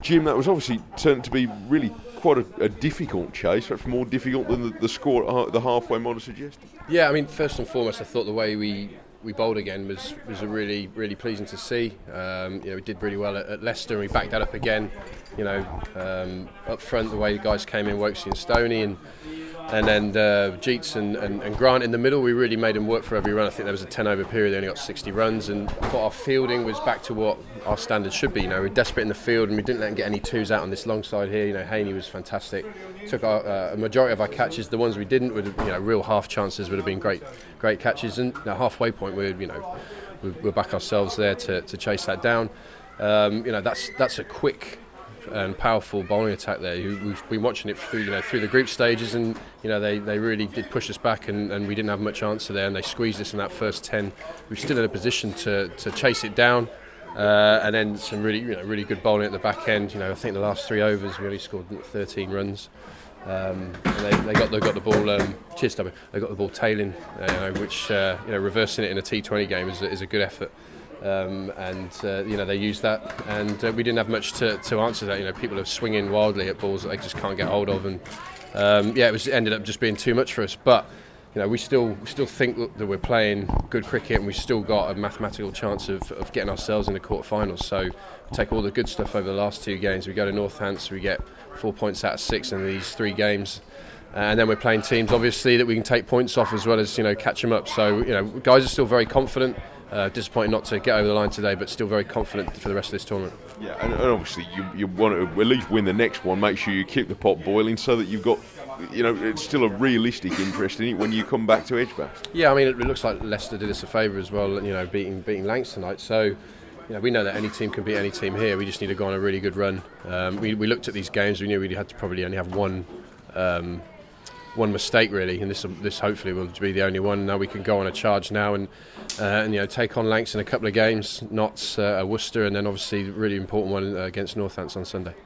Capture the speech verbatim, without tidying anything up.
Jim, that was obviously turned to be really quite a, a difficult chase, perhaps more difficult than the, the score at ha- the halfway might have suggested. Yeah, I mean, first and foremost, I thought the way we, we bowled again was, was a really really pleasing to see. Um, you know, we did really well at, at Leicester, and we backed that up again. You know, um, up front, the way the guys came in, Wokesy and Stoney, and and then uh, Jeets and, and, and Grant in the middle, we really made them work for every run. I think there was a ten over period, they only got sixty runs, and I thought our fielding was back to what our standards should be. You know, we were desperate in the field, and we didn't let them get any twos out on this long side here. You know, Haney was fantastic. Took our, uh, a majority of our catches. The ones we didn't, would have, you know, real half chances would have been great, great catches. And the halfway point, we're you know, we we're back ourselves there to, to chase that down. Um, you know, that's that's a quick and powerful bowling attack there. We've been watching it through, you know, through the group stages, and you know they, they really did push us back, and, and we didn't have much answer there, and they squeezed us in that first ten. We're still in a position to, to chase it down, uh, and then some really you know really good bowling at the back end. You know, I think the last three overs we only scored thirteen runs. Um, and they, they got they got the ball. Um, cheers, Stubby. They got the ball tailing, uh, you know, which uh, you know reversing it in a T twenty game is a, is a good effort. Um, and uh, you know they used that, and uh, we didn't have much to, to answer that. You know, people are swinging wildly at balls that they just can't get hold of, and um, yeah, it was it ended up just being too much for us. But you know, we still we still think that we're playing good cricket, and we've still got a mathematical chance of, of getting ourselves in the quarterfinals. So we take all the good stuff over the last two games. We go to Northants, we get four points out of six in these three games. And then we're playing teams, obviously, that we can take points off as well as you know catch them up. So you know, guys are still very confident. Uh, disappointing not to get over the line today, but still very confident for the rest of this tournament. Yeah, and, and obviously you, you want to at least win the next one. Make sure you keep the pot boiling so that you've got, you know, it's still a realistic interest in it when you come back to Edgbaston. Yeah, I mean, it looks like Leicester did us a favour as well, you know, beating beating Lancs tonight. So, you know, we know that any team can beat any team here. We just need to go on a really good run. Um, we we looked at these games. We knew we had to probably only have one. Um, one mistake really, and this this hopefully will be the only one. Now we can go on a charge now and uh, and you know take on Lancs in a couple of games, Notts, uh, Worcester, and then obviously the really important one uh, against Northants on Sunday.